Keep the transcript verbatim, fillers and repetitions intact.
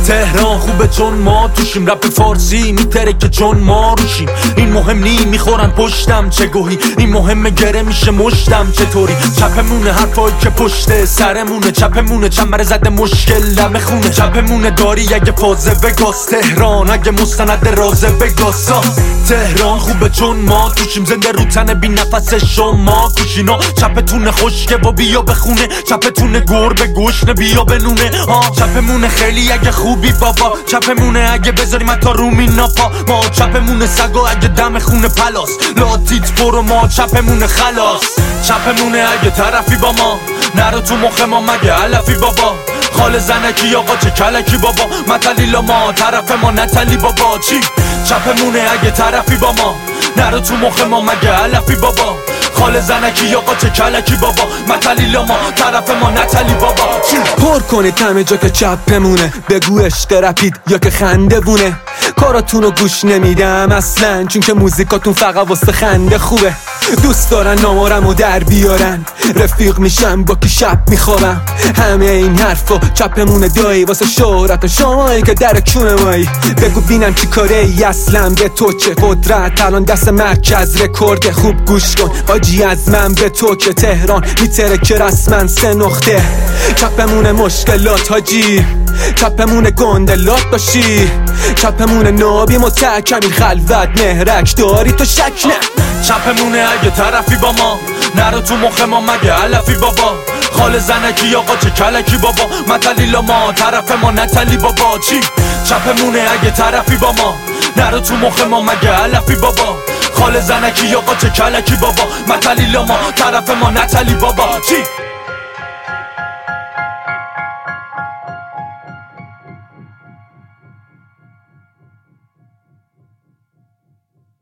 تهران خوبه چون ما توشیم، رپ فارسی میتره که چون ما روشیم. این مهم نی میخورن پشتم چه گوهی، این مهمه گره میشه مشتم چطوری. چپمونه حرفایی که پشت سرمونه، چپمونه چنبر زده مشکل لب خونه. چپمونه داری اگه فازه وگاس، تهران اگه مستند رازه وگاسا. تهران خوبه چون ما توشیم، زنده رو تن بی نفس شما کوشینا. چپتونه خشکه و بیا بخونه، چپتونه گربه گشنه بیا بنونه. آه چپمونه خیلی اگه خوبی بابا، چپمونه اگه بذاریم تا رومی ناپا. ما چپمونه سگا اگه دم خونه پلاس، لاتیت برو ما چپمونه خلاص. چپمونه اگه طرفی با ما، نرو تو مخ ما مگه علفی بابا. خال زنکی آقا چه کلکی بابا، متلیلا ما طرف ما نتلی بابا. چی؟ چپمونه اگه طرفی با ما، نرو تو مخ ما مگه علفی بابا. خال زنکی آقا چه کلکی بابا، متلیلا ما طرف ما نتلی بابا. چی؟ پر کنید همه جا که چپمونه، بگو عشق رپید یا که خنده بونه. کاراتونو گوش نمیدم اصلا، چون که موزیکاتون فقط واسه خنده خوبه. دوست دارن نامارمو در بیارن، رفیق میشم با کی شب میخوابم. همه این حرفا چپمونه دایی، واسه شهرت و شمایی که در کونه مایی. بگو بینم چی کاره ای اصلا، به تو چه قدرت الان دست مرکز رکورد. خوب گوش کن آجی از من به تو که تهران میتره که رسمن سه نقطه. چپمونه مشکلات حاجی، چپمونه گندلات باشی، چپمونه نابی متکمی خلوت مهرک داری تو شک نه. چپمونه اگه طرفی با ما، نرو تو مخ ما مگه علفی بابا. خال زنکی آقا چه کلکی بابا، متلیلا ما طرف ما نتلی بابا. چی؟ چپمونه اگه طرفی با ما، نرو تو مخ ما مگه علفی بابا. خال زنکی آقا چه کلکی بابا، متلیلا ما طرف ما نتلی بابا. چی؟